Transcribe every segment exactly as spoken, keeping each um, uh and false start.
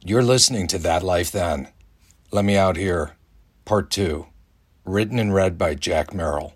You're listening to That Life Then. Let Me Out Here, Part two, written and read by Jack Merrill.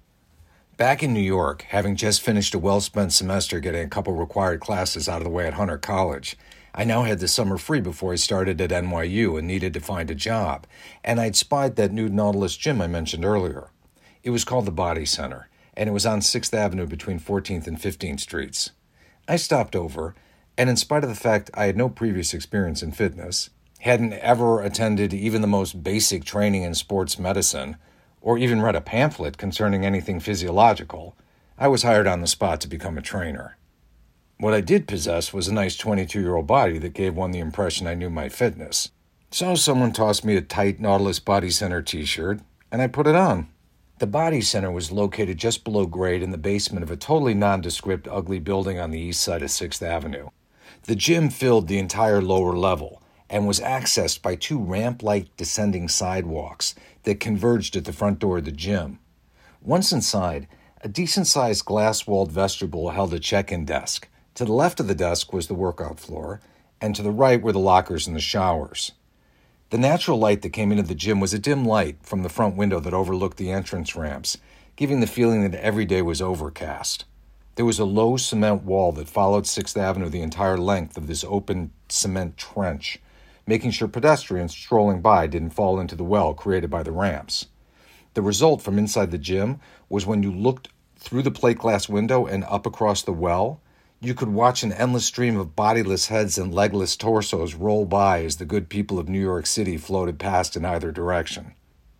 Back in New York, having just finished a well-spent semester getting a couple required classes out of the way at Hunter College, I now had the summer free before I started at N Y U and needed to find a job, and I'd spied that new Nautilus gym I mentioned earlier. It was called the Body Center, and it was on sixth Avenue between fourteenth and fifteenth Streets. I stopped over, and in spite of the fact I had no previous experience in fitness, hadn't ever attended even the most basic training in sports medicine, or even read a pamphlet concerning anything physiological, I was hired on the spot to become a trainer. What I did possess was a nice twenty-two-year-old body that gave one the impression I knew my fitness. So someone tossed me a tight Nautilus Body Center t-shirt, and I put it on. The Body Center was located just below grade in the basement of a totally nondescript, ugly building on the east side of sixth Avenue. The gym filled the entire lower level and was accessed by two ramp-like descending sidewalks that converged at the front door of the gym. Once inside, a decent-sized glass-walled vestibule held a check-in desk. To the left of the desk was the workout floor, and to the right were the lockers and the showers. The natural light that came into the gym was a dim light from the front window that overlooked the entrance ramps, giving the feeling that every day was overcast. There was a low cement wall that followed sixth Avenue the entire length of this open cement trench, making sure pedestrians strolling by didn't fall into the well created by the ramps. The result from inside the gym was when you looked through the plate glass window and up across the well, you could watch an endless stream of bodiless heads and legless torsos roll by as the good people of New York City floated past in either direction.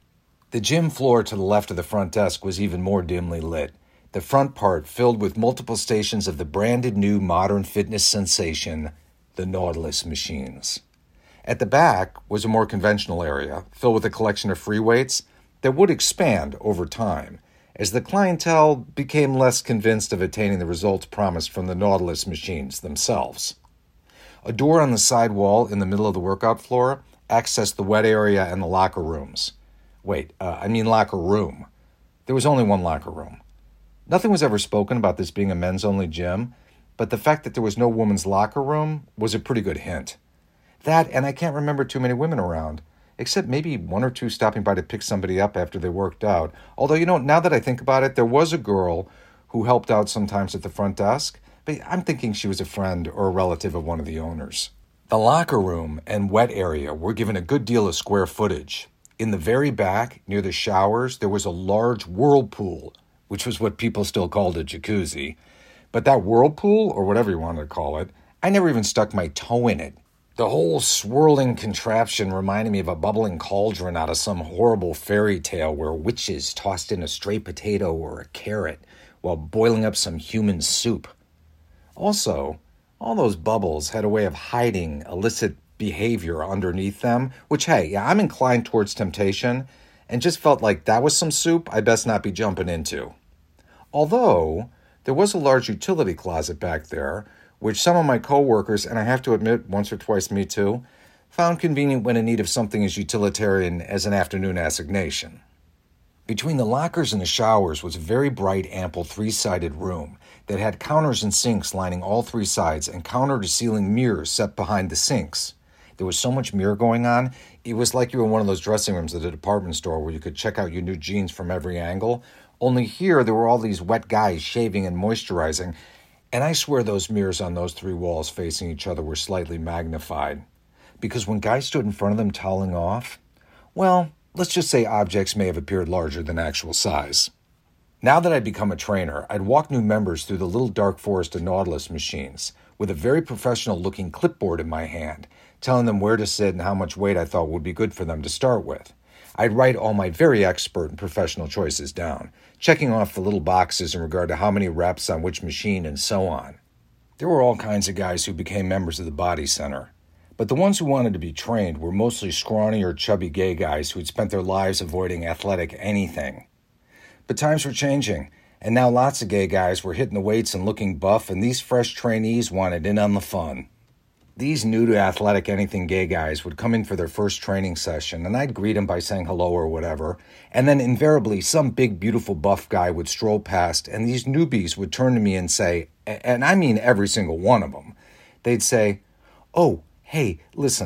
The gym floor to the left of the front desk was even more dimly lit, the front part filled with multiple stations of the branded new modern fitness sensation, the Nautilus machines. At the back was a more conventional area, filled with a collection of free weights that would expand over time, as the clientele became less convinced of attaining the results promised from the Nautilus machines themselves. A door on the side wall in the middle of the workout floor accessed the wet area and the locker rooms. Wait, uh, I mean locker room. There was only one locker room. Nothing was ever spoken about this being a men's-only gym, but the fact that there was no women's locker room was a pretty good hint. That, and I can't remember too many women around, except maybe one or two stopping by to pick somebody up after they worked out. Although, you know, now that I think about it, there was a girl who helped out sometimes at the front desk, but I'm thinking she was a friend or a relative of one of the owners. The locker room and wet area were given a good deal of square footage. In the very back, near the showers, there was a large whirlpool, which was what people still called a jacuzzi. But that whirlpool, or whatever you wanted to call it, I never even stuck my toe in it. The whole swirling contraption reminded me of a bubbling cauldron out of some horrible fairy tale where witches tossed in a stray potato or a carrot while boiling up some human soup. Also, all those bubbles had a way of hiding illicit behavior underneath them, which, hey, yeah, I'm inclined towards temptation, and just felt like that was some soup I best not be jumping into. Although, there was a large utility closet back there, which some of my co-workers, and I have to admit, once or twice me too, found convenient when in need of something as utilitarian as an afternoon assignation. Between the lockers and the showers was a very bright, ample three-sided room that had counters and sinks lining all three sides and counter-to-ceiling mirrors set behind the sinks. There was so much mirror going on, it was like you were in one of those dressing rooms at a department store where you could check out your new jeans from every angle. Only here, there were all these wet guys shaving and moisturizing, and I swear those mirrors on those three walls facing each other were slightly magnified. Because when guys stood in front of them toweling off, well, let's just say objects may have appeared larger than actual size. Now that I'd become a trainer, I'd walk new members through the little dark forest of Nautilus machines, with a very professional-looking clipboard in my hand, telling them where to sit and how much weight I thought would be good for them to start with. I'd write all my very expert and professional choices down, checking off the little boxes in regard to how many reps on which machine and so on. There were all kinds of guys who became members of the Body Center, but the ones who wanted to be trained were mostly scrawny or chubby gay guys who'd spent their lives avoiding athletic anything. But times were changing, and now lots of gay guys were hitting the weights and looking buff, and these fresh trainees wanted in on the fun. These new-to-athletic anything gay guys would come in for their first training session, and I'd greet them by saying hello or whatever, and then invariably some big, beautiful buff guy would stroll past, and these newbies would turn to me and say, and I mean every single one of them, they'd say, "Oh, hey, listen,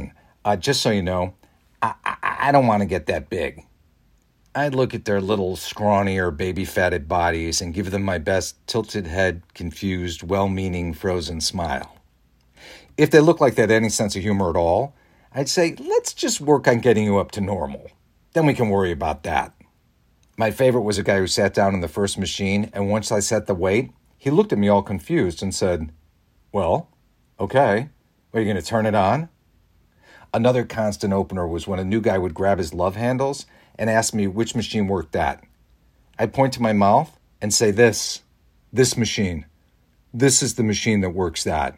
Uh, just so you know, I, I, I don't want to get that big. I'd look at their little scrawnier, baby-fatted bodies and give them my best tilted head, confused, well-meaning, frozen smile. If they look like they had any sense of humor at all, I'd say, let's just work on getting you up to normal. Then we can worry about that. My favorite was a guy who sat down in the first machine, and once I set the weight, he looked at me all confused and said, well, okay, are you going to turn it on? Another constant opener was when a new guy would grab his love handles and ask me which machine worked at. I'd point to my mouth and say this, this machine. This is the machine that works that.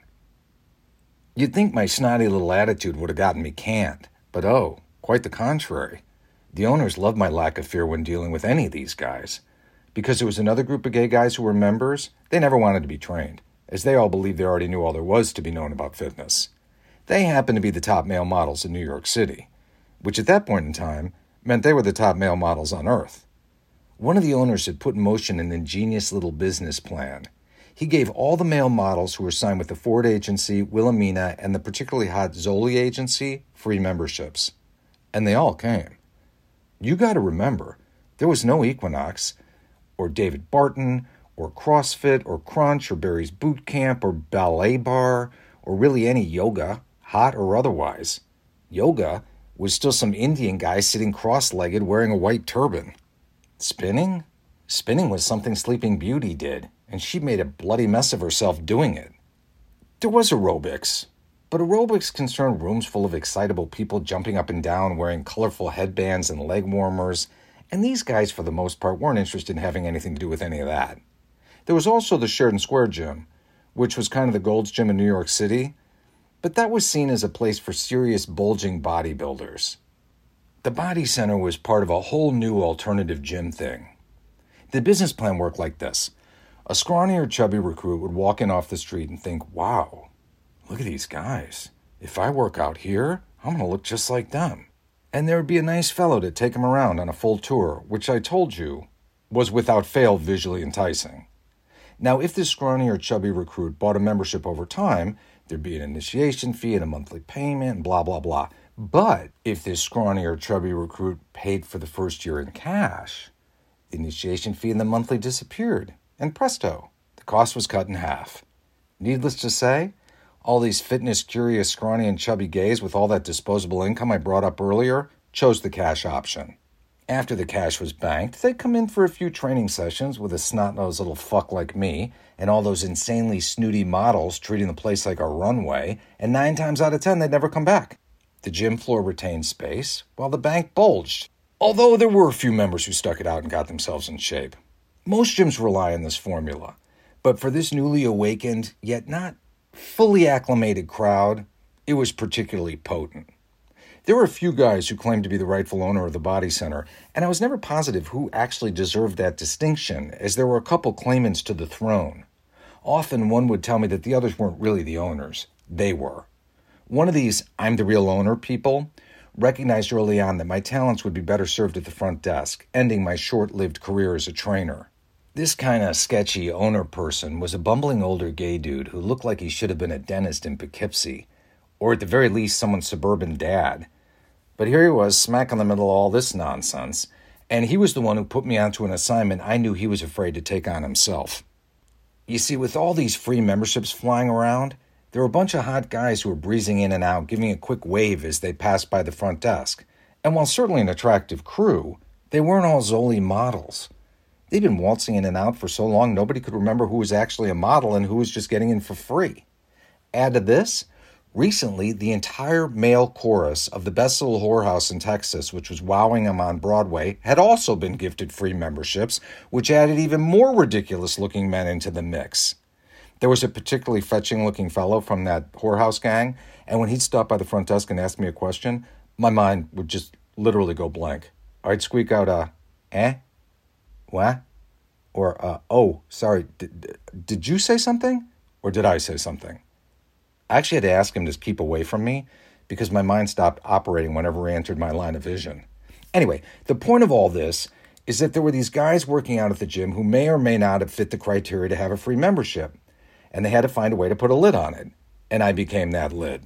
You'd think my snotty little attitude would have gotten me canned, but oh, quite the contrary. The owners loved my lack of fear when dealing with any of these guys. Because there was another group of gay guys who were members, they never wanted to be trained, as they all believed they already knew all there was to be known about fitness. They happened to be the top male models in New York City, which at that point in time meant they were the top male models on Earth. One of the owners had put in motion an ingenious little business plan. He gave all the male models who were signed with the Ford Agency, Wilhelmina, and the particularly hot Zoli Agency free memberships. And they all came. You got to remember, there was no Equinox, or David Barton, or CrossFit, or Crunch, or Barry's Boot Camp, or Ballet Bar, or really any yoga, hot or otherwise. Yoga was still some Indian guy sitting cross-legged wearing a white turban. Spinning? Spinning was something Sleeping Beauty did, and she made a bloody mess of herself doing it. There was aerobics, but aerobics concerned rooms full of excitable people jumping up and down, wearing colorful headbands and leg warmers, and these guys, for the most part, weren't interested in having anything to do with any of that. There was also the Sheridan Square Gym, which was kind of the Gold's Gym in New York City, but that was seen as a place for serious bulging bodybuilders. The Body Center was part of a whole new alternative gym thing. The business plan worked like this. A scrawny or chubby recruit would walk in off the street and think, wow, look at these guys. If I work out here, I'm going to look just like them. And there would be a nice fellow to take him around on a full tour, which I told you was without fail visually enticing. Now, if this scrawny or chubby recruit bought a membership over time, there'd be an initiation fee and a monthly payment and blah, blah, blah. But if this scrawny or chubby recruit paid for the first year in cash, the initiation fee and the monthly disappeared. And presto, the cost was cut in half. Needless to say, all these fitness-curious, scrawny and chubby gays with all that disposable income I brought up earlier chose the cash option. After the cash was banked, they'd come in for a few training sessions with a snot-nosed little fuck like me and all those insanely snooty models treating the place like a runway, and nine times out of ten, they'd never come back. The gym floor retained space, while the bank bulged, although there were a few members who stuck it out and got themselves in shape. Most gyms rely on this formula, but for this newly awakened, yet not fully acclimated crowd, it was particularly potent. There were a few guys who claimed to be the rightful owner of the Body Center, and I was never positive who actually deserved that distinction, as there were a couple claimants to the throne. Often one would tell me that the others weren't really the owners. They were. One of these I'm the real owner people recognized early on that my talents would be better served at the front desk, ending my short-lived career as a trainer. This kind of sketchy owner person was a bumbling older gay dude who looked like he should have been a dentist in Poughkeepsie, or at the very least someone's suburban dad. But here he was, smack in the middle of all this nonsense, and he was the one who put me onto an assignment I knew he was afraid to take on himself. You see, with all these free memberships flying around, there were a bunch of hot guys who were breezing in and out, giving a quick wave as they passed by the front desk. And while certainly an attractive crew, they weren't all Zoli models. They'd been waltzing in and out for so long nobody could remember who was actually a model and who was just getting in for free. Add to this, recently, the entire male chorus of the Best Little Whorehouse in Texas, which was wowing them on Broadway, had also been gifted free memberships, which added even more ridiculous-looking men into the mix. There was a particularly fetching-looking fellow from that whorehouse gang, and when he'd stop by the front desk and ask me a question, my mind would just literally go blank. I'd squeak out, uh, eh? What? Or, uh, oh, sorry, did, did you say something? Or did I say something? I actually had to ask him to keep away from me because my mind stopped operating whenever he entered my line of vision. Anyway, the point of all this is that there were these guys working out at the gym who may or may not have fit the criteria to have a free membership, and they had to find a way to put a lid on it, and I became that lid.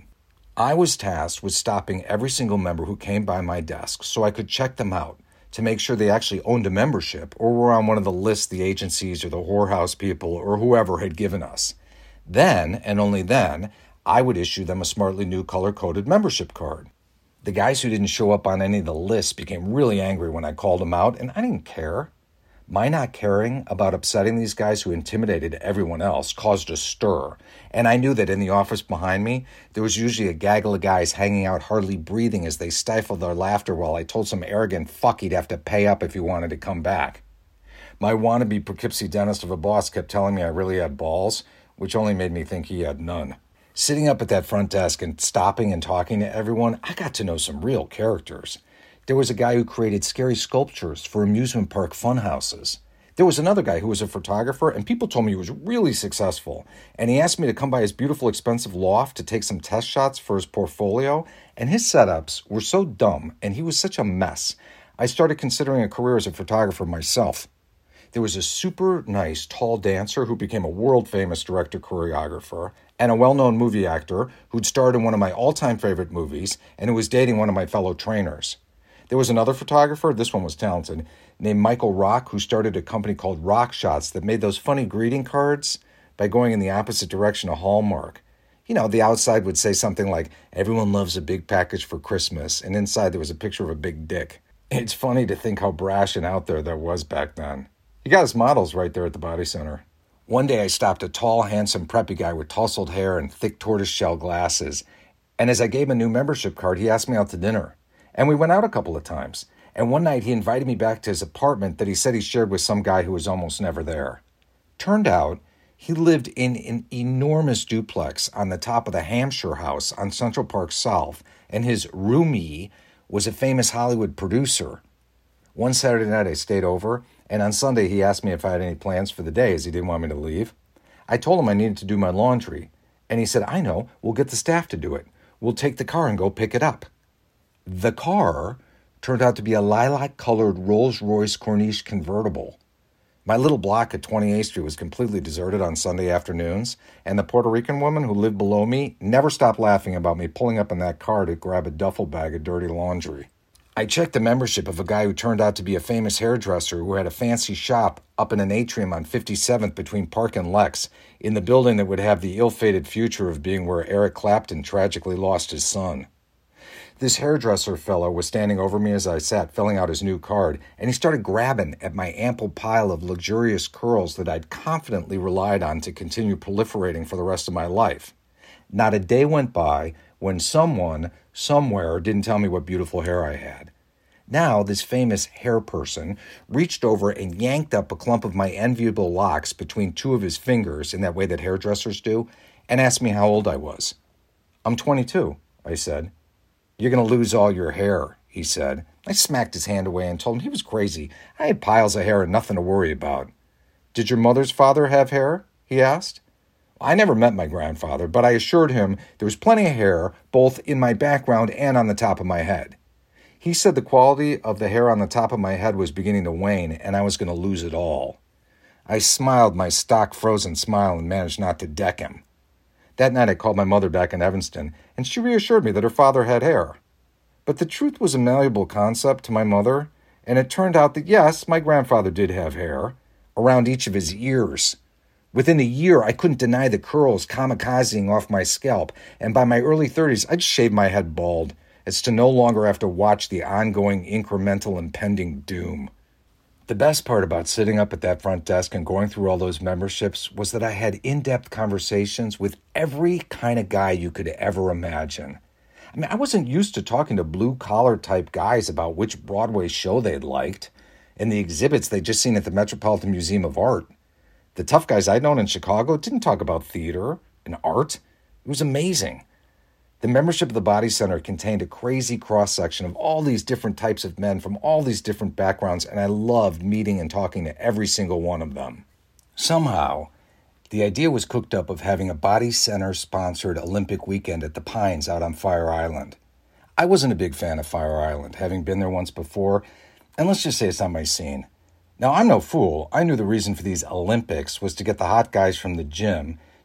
I was tasked with stopping every single member who came by my desk so I could check them out to make sure they actually owned a membership or were on one of the lists the agencies or the whorehouse people or whoever had given us. Then, and only then, I would issue them a smartly new color-coded membership card. The guys who didn't show up on any of the lists became really angry when I called them out, and I didn't care. My not caring about upsetting these guys who intimidated everyone else caused a stir, and I knew that in the office behind me, there was usually a gaggle of guys hanging out hardly breathing as they stifled their laughter while I told some arrogant fuck he'd have to pay up if he wanted to come back. My wannabe Poughkeepsie dentist of a boss kept telling me I really had balls, which only made me think he had none. Sitting up at that front desk and stopping and talking to everyone, I got to know some real characters. There was a guy who created scary sculptures for amusement park fun houses. There was another guy who was a photographer, and people told me he was really successful. And he asked me to come by his beautiful, expensive loft to take some test shots for his portfolio. And his setups were so dumb, and he was such a mess, I started considering a career as a photographer myself. There was a super nice, tall dancer who became a world-famous director-choreographer, and a well-known movie actor who'd starred in one of my all-time favorite movies and who was dating one of my fellow trainers. There was another photographer, this one was talented, named Michael Rock, who started a company called Rock Shots that made those funny greeting cards by going in the opposite direction of Hallmark. You know, the outside would say something like, "Everyone loves a big package for Christmas," and inside there was a picture of a big dick. It's funny to think how brash and out there that was back then. He got his models right there at the Body Center. One day I stopped a tall, handsome, preppy guy with tousled hair and thick tortoiseshell glasses, and as I gave him a new membership card, he asked me out to dinner. And we went out a couple of times. And one night he invited me back to his apartment that he said he shared with some guy who was almost never there. Turned out he lived in an enormous duplex on the top of the Hampshire House on Central Park South, and his roomie was a famous Hollywood producer. One Saturday night I stayed over, and on Sunday he asked me if I had any plans for the day as he didn't want me to leave. I told him I needed to do my laundry, and he said, "I know, we'll get the staff to do it. We'll take the car and go pick it up." The car turned out to be a lilac-colored Rolls-Royce Corniche convertible. My little block at twenty-eighth Street was completely deserted on Sunday afternoons, and the Puerto Rican woman who lived below me never stopped laughing about me pulling up in that car to grab a duffel bag of dirty laundry. I checked the membership of a guy who turned out to be a famous hairdresser who had a fancy shop up in an atrium on fifty-seventh between Park and Lex, in the building that would have the ill-fated future of being where Eric Clapton tragically lost his son. This hairdresser fellow was standing over me as I sat filling out his new card, and he started grabbing at my ample pile of luxurious curls that I'd confidently relied on to continue proliferating for the rest of my life. Not a day went by when someone, somewhere, didn't tell me what beautiful hair I had. Now, this famous hair person reached over and yanked up a clump of my enviable locks between two of his fingers in that way that hairdressers do, and asked me how old I was. "I'm twenty-two, I said. "You're going to lose all your hair," he said. I smacked his hand away and told him he was crazy. I had piles of hair and nothing to worry about. "Did your mother's father have hair?" he asked. I never met my grandfather, but I assured him there was plenty of hair, both in my background and on the top of my head. He said the quality of the hair on the top of my head was beginning to wane, and I was going to lose it all. I smiled my stock frozen smile and managed not to deck him. That night I called my mother back in Evanston, and she reassured me that her father had hair. But the truth was a malleable concept to my mother, and it turned out that yes, my grandfather did have hair, around each of his ears. Within a year, I couldn't deny the curls kamikazing off my scalp, and by my early thirties, I'd shaved my head bald, as to no longer have to watch the ongoing incremental impending doom. The best part about sitting up at that front desk and going through all those memberships was that I had in-depth conversations with every kind of guy you could ever imagine. I mean, I wasn't used to talking to blue-collar type guys about which Broadway show they'd liked and the exhibits they'd just seen at the Metropolitan Museum of Art. The tough guys I'd known in Chicago didn't talk about theater and art. It was amazing. The membership of the Body Center contained a crazy cross-section of all these different types of men from all these different backgrounds, and I loved meeting and talking to every single one of them. Somehow, the idea was cooked up of having a Body Center-sponsored Olympic weekend at the Pines out on Fire Island. I wasn't a big fan of Fire Island, having been there once before, and let's just say it's not my scene. Now, I'm no fool. I knew the reason for these Olympics was to get the hot guys from the gym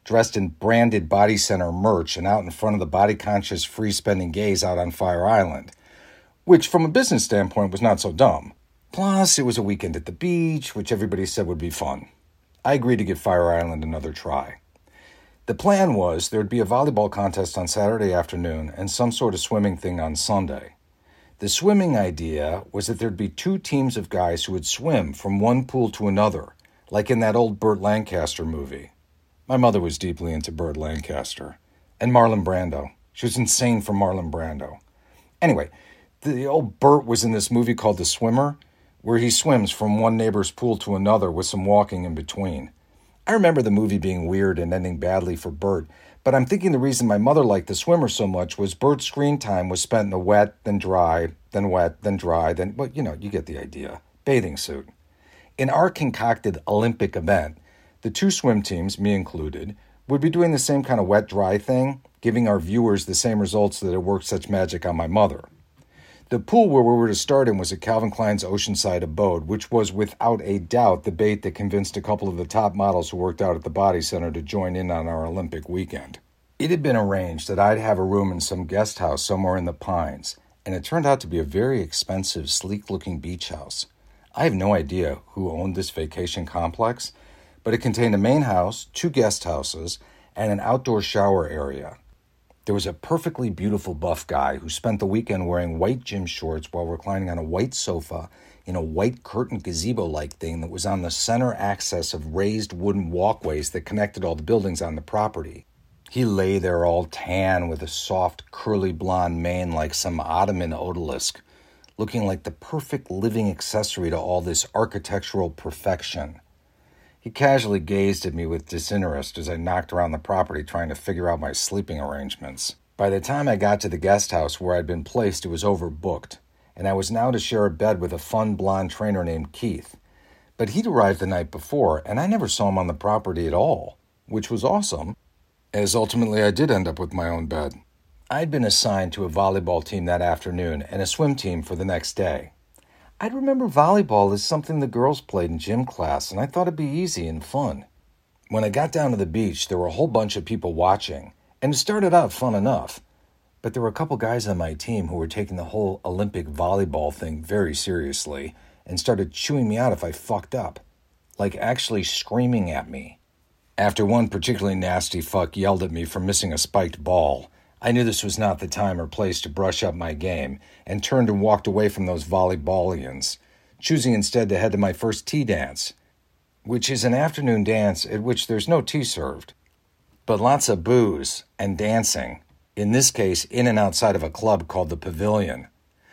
dressed in branded Body Center merch and out in front of the body-conscious, free-spending gays out on Fire Island, which from a business standpoint was not so dumb. Plus, it was a weekend at the beach, which everybody said would be fun. I agreed to give Fire Island another try. The plan was there would be a volleyball contest on Saturday afternoon and some sort of swimming thing on Sunday. The swimming idea was that there'd be two teams of guys who would swim from one pool to another, like in that old Burt Lancaster movie. My mother was deeply into Burt Lancaster. And Marlon Brando. She was insane for Marlon Brando. Anyway, the old Burt was in this movie called The Swimmer, where he swims from one neighbor's pool to another with some walking in between. I remember the movie being weird and ending badly for Burt, but I'm thinking the reason my mother liked The Swimmer so much was Burt's screen time was spent in a wet, then dry, then wet, then dry, then, well, you know, you get the idea. Bathing suit. In our concocted Olympic event, the two swim teams, me included, would be doing the same kind of wet-dry thing, giving our viewers the same results that had worked such magic on my mother. The pool where we were to start in was at Calvin Klein's Oceanside abode, which was without a doubt the bait that convinced a couple of the top models who worked out at the Body Center to join in on our Olympic weekend. It had been arranged that I'd have a room in some guest house somewhere in the Pines, and it turned out to be a very expensive, sleek-looking beach house. I have no idea who owned this vacation complex, but it contained a main house, two guest houses, and an outdoor shower area. There was a perfectly beautiful buff guy who spent the weekend wearing white gym shorts while reclining on a white sofa in a white curtain gazebo-like thing that was on the center axis of raised wooden walkways that connected all the buildings on the property. He lay there all tan with a soft, curly blonde mane like some Ottoman odalisque, looking like the perfect living accessory to all this architectural perfection. He casually gazed at me with disinterest as I knocked around the property trying to figure out my sleeping arrangements. By the time I got to the guest house where I'd been placed, it was overbooked, and I was now to share a bed with a fun blonde trainer named Keith. But he'd arrived the night before, and I never saw him on the property at all, which was awesome, as ultimately I did end up with my own bed. I'd been assigned to a volleyball team that afternoon and a swim team for the next day. I'd remember volleyball as something the girls played in gym class, and I thought it'd be easy and fun. When I got down to the beach, there were a whole bunch of people watching, and it started out fun enough. But there were a couple guys on my team who were taking the whole Olympic volleyball thing very seriously and started chewing me out if I fucked up, like actually screaming at me. After one particularly nasty fuck yelled at me for missing a spiked ball, I knew this was not the time or place to brush up my game and turned and walked away from those volleyballians, choosing instead to head to my first tea dance, which is an afternoon dance at which there's no tea served, but lots of booze and dancing, in this case in and outside of a club called the Pavilion.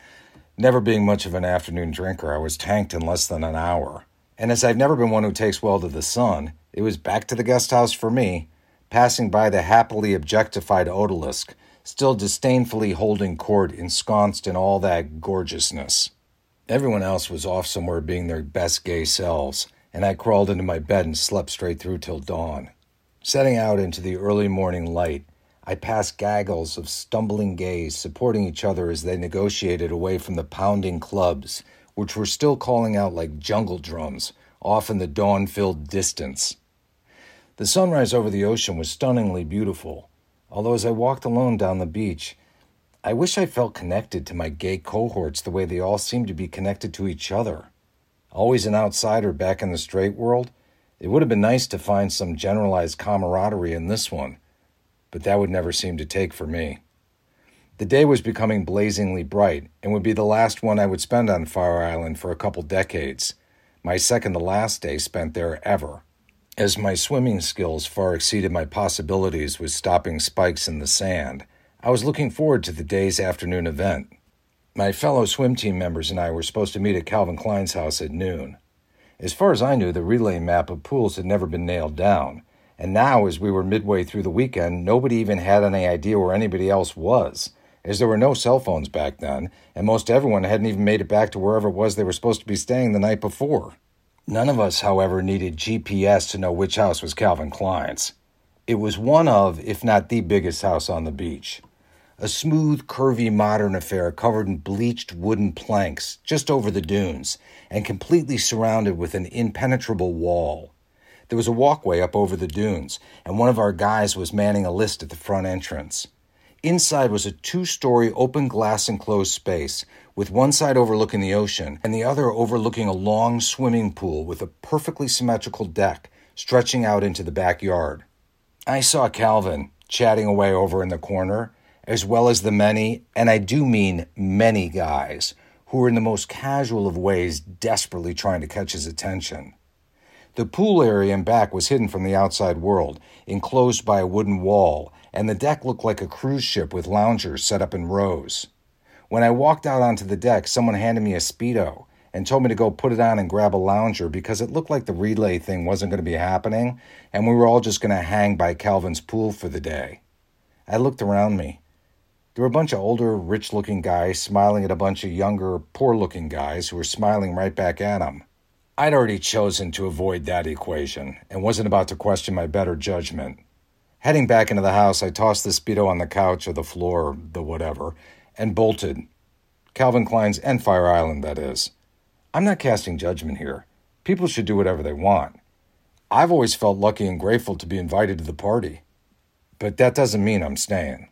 Never being much of an afternoon drinker, I was tanked in less than an hour, and as I've never been one who takes well to the sun, it was back to the guest house for me, passing by the happily objectified odalisque, still disdainfully holding court ensconced in all that gorgeousness. Everyone else was off somewhere being their best gay selves, and I crawled into my bed and slept straight through till dawn. Setting out into the early morning light, I passed gaggles of stumbling gays supporting each other as they negotiated away from the pounding clubs, which were still calling out like jungle drums off in the dawn-filled distance. The sunrise over the ocean was stunningly beautiful, although as I walked alone down the beach, I wish I felt connected to my gay cohorts the way they all seemed to be connected to each other. Always an outsider back in the straight world, it would have been nice to find some generalized camaraderie in this one, but that would never seem to take for me. The day was becoming blazingly bright and would be the last one I would spend on Fire Island for a couple decades, my second to last day spent there ever. As my swimming skills far exceeded my possibilities with stopping spikes in the sand, I was looking forward to the day's afternoon event. My fellow swim team members and I were supposed to meet at Calvin Klein's house at noon. As far as I knew, the relay map of pools had never been nailed down, and now, as we were midway through the weekend, nobody even had any idea where anybody else was, as there were no cell phones back then, and most everyone hadn't even made it back to wherever it was they were supposed to be staying the night before. None of us, however, needed G P S to know which house was Calvin Klein's. It was one of, if not the biggest house on the beach. A smooth, curvy modern affair covered in bleached wooden planks just over the dunes and completely surrounded with an impenetrable wall. There was a walkway up over the dunes, and one of our guys was manning a list at the front entrance. Inside was a two-story open glass enclosed space, with one side overlooking the ocean and the other overlooking a long swimming pool with a perfectly symmetrical deck stretching out into the backyard. I saw Calvin chatting away over in the corner, as well as the many, and I do mean many guys, who were in the most casual of ways desperately trying to catch his attention. The pool area in back was hidden from the outside world, enclosed by a wooden wall, and the deck looked like a cruise ship with loungers set up in rows. When I walked out onto the deck, someone handed me a Speedo and told me to go put it on and grab a lounger because it looked like the relay thing wasn't going to be happening, and we were all just going to hang by Calvin's pool for the day. I looked around me. There were a bunch of older, rich-looking guys smiling at a bunch of younger, poor-looking guys who were smiling right back at them. I'd already chosen to avoid that equation and wasn't about to question my better judgment. Heading back into the house, I tossed the Speedo on the couch or the floor, or the whatever, and bolted. Calvin Klein's and Fire Island, that is. I'm not casting judgment here. People should do whatever they want. I've always felt lucky and grateful to be invited to the party. But that doesn't mean I'm staying.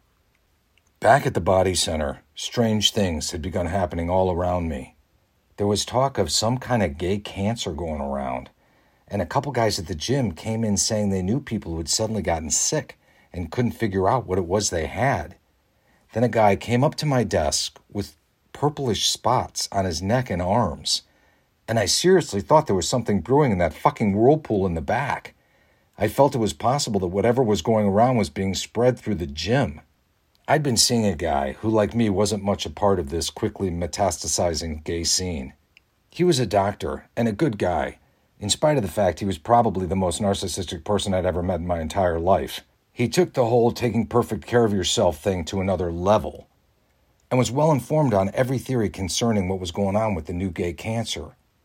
Back at the body center, strange things had begun happening all around me. There was talk of some kind of gay cancer going around, and a couple guys at the gym came in saying they knew people who had suddenly gotten sick and couldn't figure out what it was they had. Then a guy came up to my desk with purplish spots on his neck and arms, and I seriously thought there was something brewing in that fucking whirlpool in the back. I felt it was possible that whatever was going around was being spread through the gym. I'd been seeing a guy who, like me, wasn't much a part of this quickly metastasizing gay scene. He was a doctor and a good guy, in spite of the fact he was probably the most narcissistic person I'd ever met in my entire life. He took the whole taking perfect care of yourself thing to another level, and was well informed on every theory concerning what was going on with the new gay cancer.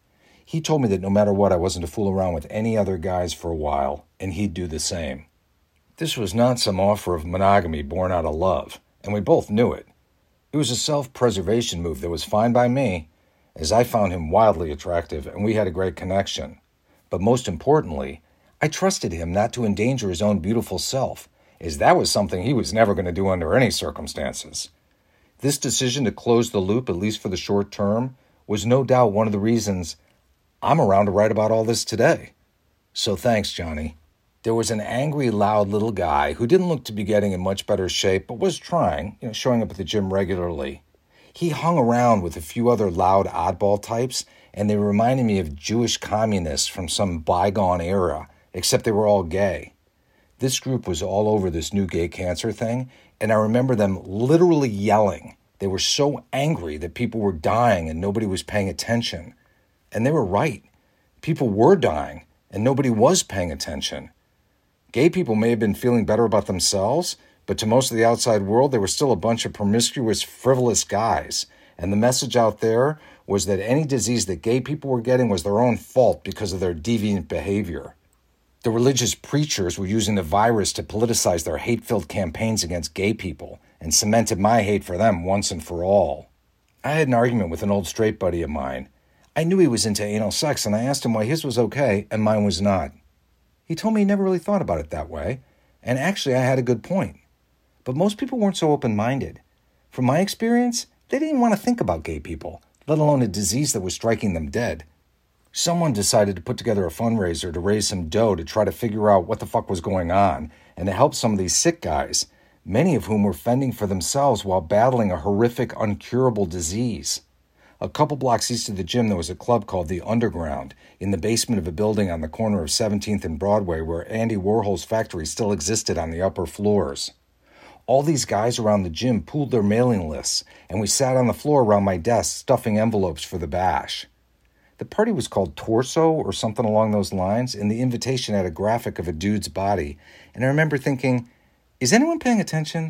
He told me that no matter what, I wasn't to fool around with any other guys for a while, and he'd do the same. This was not some offer of monogamy born out of love, and we both knew it. It was a self-preservation move that was fine by me, as I found him wildly attractive and we had a great connection. But most importantly, I trusted him not to endanger his own beautiful self, as that was something he was never going to do under any circumstances. This decision to close the loop, at least for the short term, was no doubt one of the reasons I'm around to write about all this today. So thanks, Johnny. There was an angry, loud little guy who didn't look to be getting in much better shape, but was trying, you know, showing up at the gym regularly. He hung around with a few other loud oddball types, and they reminded me of Jewish communists from some bygone era, except they were all gay. This group was all over this new gay cancer thing, and I remember them literally yelling. They were so angry that people were dying and nobody was paying attention. And they were right. People were dying, and nobody was paying attention. Gay people may have been feeling better about themselves, but to most of the outside world, they were still a bunch of promiscuous, frivolous guys. And the message out there was that any disease that gay people were getting was their own fault because of their deviant behavior. The religious preachers were using the virus to politicize their hate-filled campaigns against gay people and cemented my hate for them once and for all. I had an argument with an old straight buddy of mine. I knew he was into anal sex, and I asked him why his was okay and mine was not. He told me he never really thought about it that way, and actually I had a good point. But most people weren't so open-minded. From my experience, they didn't want to think about gay people, let alone a disease that was striking them dead. Someone decided to put together a fundraiser to raise some dough to try to figure out what the fuck was going on and to help some of these sick guys, many of whom were fending for themselves while battling a horrific, uncurable disease. A couple blocks east of the gym, there was a club called The Underground in the basement of a building on the corner of seventeenth and Broadway where Andy Warhol's factory still existed on the upper floors. All these guys around the gym pooled their mailing lists, and we sat on the floor around my desk stuffing envelopes for the bash. The party was called Torso or something along those lines, and the invitation had a graphic of a dude's body. And I remember thinking, is anyone paying attention?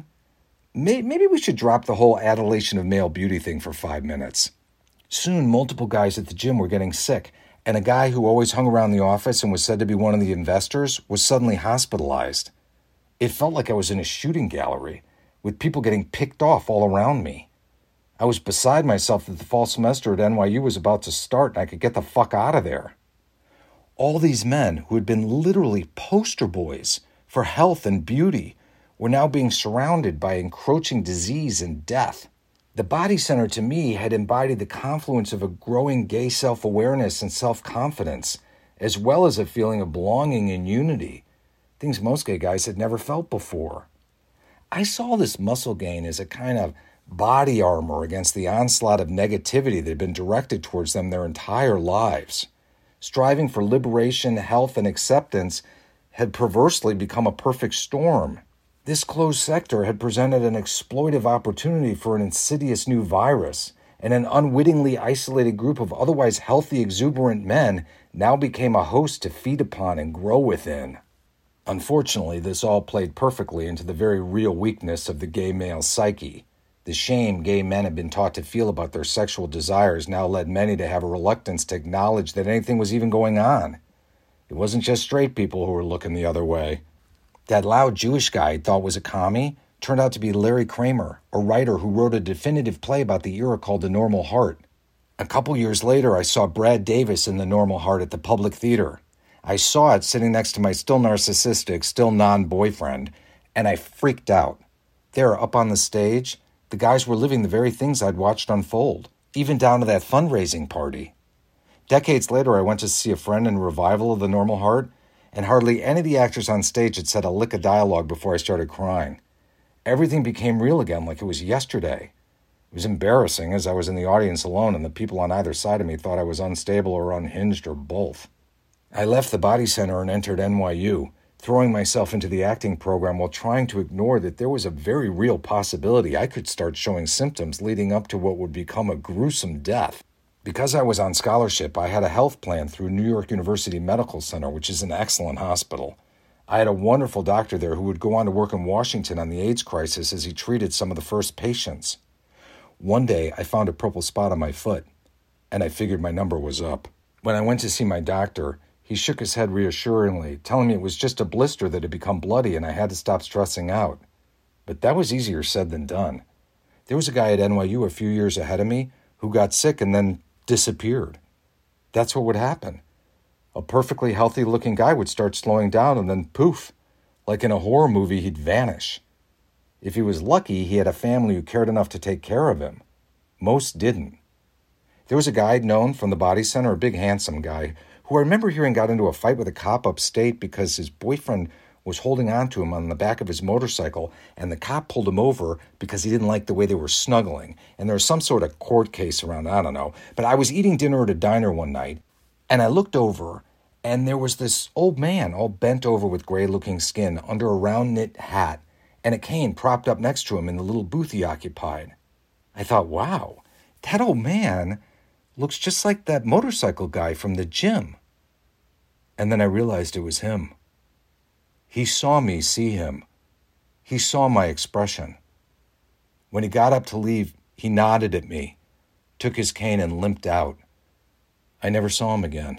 Maybe we should drop the whole adulation of male beauty thing for five minutes. Soon, multiple guys at the gym were getting sick, and a guy who always hung around the office and was said to be one of the investors was suddenly hospitalized. It felt like I was in a shooting gallery, with people getting picked off all around me. I was beside myself that the fall semester at N Y U was about to start and I could get the fuck out of there. All these men who had been literally poster boys for health and beauty were now being surrounded by encroaching disease and death. The Body Center, to me, had embodied the confluence of a growing gay self-awareness and self-confidence, as well as a feeling of belonging and unity, things most gay guys had never felt before. I saw this muscle gain as a kind of body armor against the onslaught of negativity that had been directed towards them their entire lives. Striving for liberation, health, and acceptance had perversely become a perfect storm. This closed sector had presented an exploitive opportunity for an insidious new virus, and an unwittingly isolated group of otherwise healthy, exuberant men now became a host to feed upon and grow within. Unfortunately, this all played perfectly into the very real weakness of the gay male psyche. The shame gay men had been taught to feel about their sexual desires now led many to have a reluctance to acknowledge that anything was even going on. It wasn't just straight people who were looking the other way. That loud Jewish guy he thought was a commie turned out to be Larry Kramer, a writer who wrote a definitive play about the era called The Normal Heart. A couple years later, I saw Brad Davis in The Normal Heart at the Public Theater. I saw it sitting next to my still narcissistic, still non-boyfriend, and I freaked out. There, up on the stage, the guys were living the very things I'd watched unfold, even down to that fundraising party. Decades later, I went to see a friend in a revival of The Normal Heart, and hardly any of the actors on stage had said a lick of dialogue before I started crying. Everything became real again like it was yesterday. It was embarrassing as I was in the audience alone and the people on either side of me thought I was unstable or unhinged or both. I left the Body Center and entered N Y U, throwing myself into the acting program while trying to ignore that there was a very real possibility I could start showing symptoms leading up to what would become a gruesome death. Because I was on scholarship, I had a health plan through New York University Medical Center, which is an excellent hospital. I had a wonderful doctor there who would go on to work in Washington on the AIDS crisis as he treated some of the first patients. One day, I found a purple spot on my foot, and I figured my number was up. When I went to see my doctor, he shook his head reassuringly, telling me it was just a blister that had become bloody and I had to stop stressing out. But that was easier said than done. There was a guy at N Y U a few years ahead of me who got sick and then disappeared. That's what would happen. A perfectly healthy-looking guy would start slowing down and then poof, like in a horror movie, he'd vanish. If he was lucky, he had a family who cared enough to take care of him. Most didn't. There was a guy I'd known from the Body Center, a big handsome guy, who I remember hearing got into a fight with a cop upstate because his boyfriend was holding on to him on the back of his motorcycle, and the cop pulled him over because he didn't like the way they were snuggling. And there was some sort of court case around, I don't know. But I was eating dinner at a diner one night, and I looked over, and there was this old man all bent over with gray-looking skin under a round-knit hat, and a cane propped up next to him in the little booth he occupied. I thought, wow, that old man looks just like that motorcycle guy from the gym. And then I realized it was him. He saw me see him. He saw my expression. When he got up to leave, he nodded at me, took his cane and limped out. I never saw him again.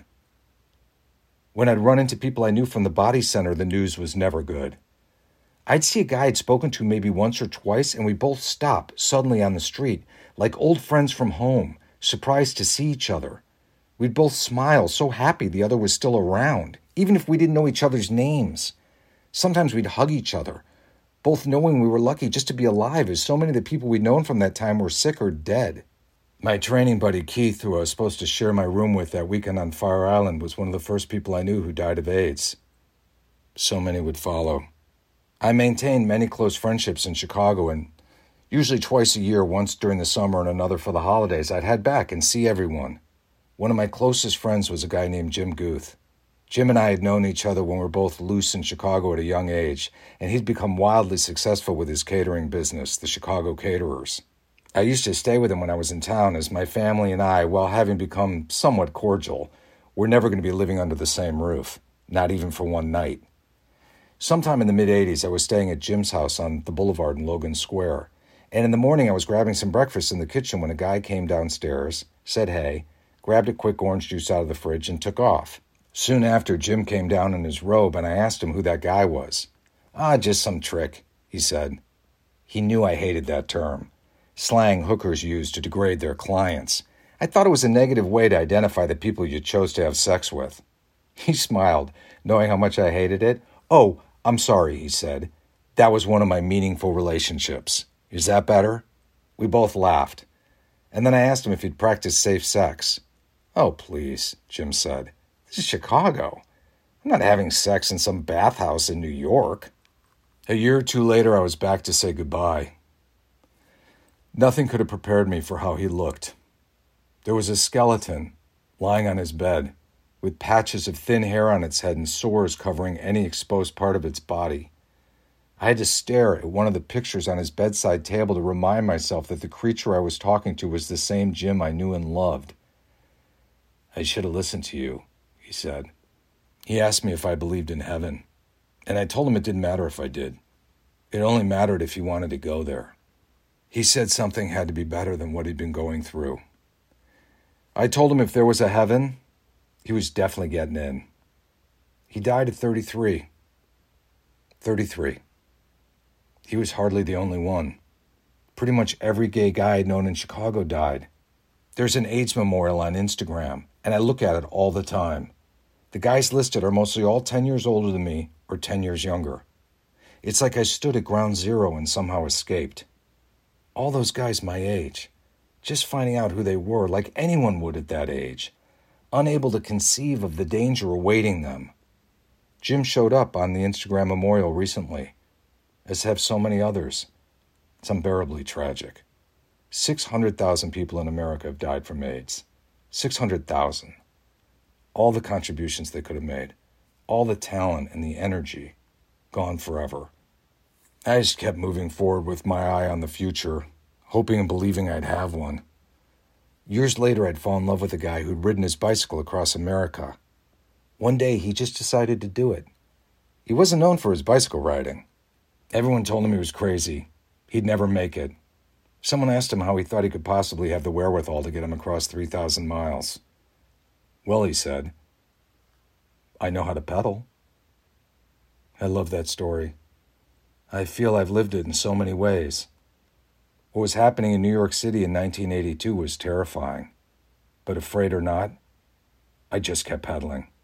When I'd run into people I knew from the Body Center, the news was never good. I'd see a guy I'd spoken to maybe once or twice, and we both stop suddenly on the street, like old friends from home, surprised to see each other. We'd both smile, so happy the other was still around, even if we didn't know each other's names. Sometimes we'd hug each other, both knowing we were lucky just to be alive, as so many of the people we'd known from that time were sick or dead. My training buddy Keith, who I was supposed to share my room with that weekend on Fire Island, was one of the first people I knew who died of AIDS. So many would follow. I maintained many close friendships in Chicago, and usually twice a year, once during the summer and another for the holidays, I'd head back and see everyone. One of my closest friends was a guy named Jim Guth. Jim and I had known each other when we were both loose in Chicago at a young age, and he'd become wildly successful with his catering business, the Chicago Caterers. I used to stay with him when I was in town, as my family and I, while having become somewhat cordial, were never going to be living under the same roof, not even for one night. Sometime in the mid-eighties, I was staying at Jim's house on the boulevard in Logan Square, and in the morning I was grabbing some breakfast in the kitchen when a guy came downstairs, said hey, grabbed a quick orange juice out of the fridge, and took off. Soon after, Jim came down in his robe, and I asked him who that guy was. Ah, just some trick, he said. He knew I hated that term. Slang hookers use to degrade their clients. I thought it was a negative way to identify the people you chose to have sex with. He smiled, knowing how much I hated it. "Oh, I'm sorry," he said. "That was one of my meaningful relationships. Is that better?" We both laughed. And then I asked him if he'd practiced safe sex. "Oh, please," Jim said. "This is Chicago. I'm not having sex in some bathhouse in New York." A year or two later, I was back to say goodbye. Nothing could have prepared me for how he looked. There was a skeleton lying on his bed, with patches of thin hair on its head and sores covering any exposed part of its body. I had to stare at one of the pictures on his bedside table to remind myself that the creature I was talking to was the same Jim I knew and loved. "I should have listened to you," he said. He asked me if I believed in heaven, and I told him it didn't matter if I did. It only mattered if he wanted to go there. He said something had to be better than what he'd been going through. I told him if there was a heaven, he was definitely getting in. He died at thirty-three. thirty-three. He was hardly the only one. Pretty much every gay guy I'd known in Chicago died. There's an AIDS memorial on Instagram, and I look at it all the time. The guys listed are mostly all ten years older than me or ten years younger. It's like I stood at ground zero and somehow escaped. All those guys my age, just finding out who they were like anyone would at that age, unable to conceive of the danger awaiting them. Jim showed up on the Instagram memorial recently, as have so many others. It's unbearably tragic. six hundred thousand people in America have died from AIDS. six hundred thousand. All the contributions they could have made, all the talent and the energy, gone forever. I just kept moving forward with my eye on the future, hoping and believing I'd have one. Years later, I'd fall in love with a guy who'd ridden his bicycle across America. One day, he just decided to do it. He wasn't known for his bicycle riding. Everyone told him he was crazy. He'd never make it. Someone asked him how he thought he could possibly have the wherewithal to get him across three thousand miles. "Well," he said, "I know how to pedal." I love that story. I feel I've lived it in so many ways. What was happening in New York City in nineteen eighty-two was terrifying. But afraid or not, I just kept pedaling.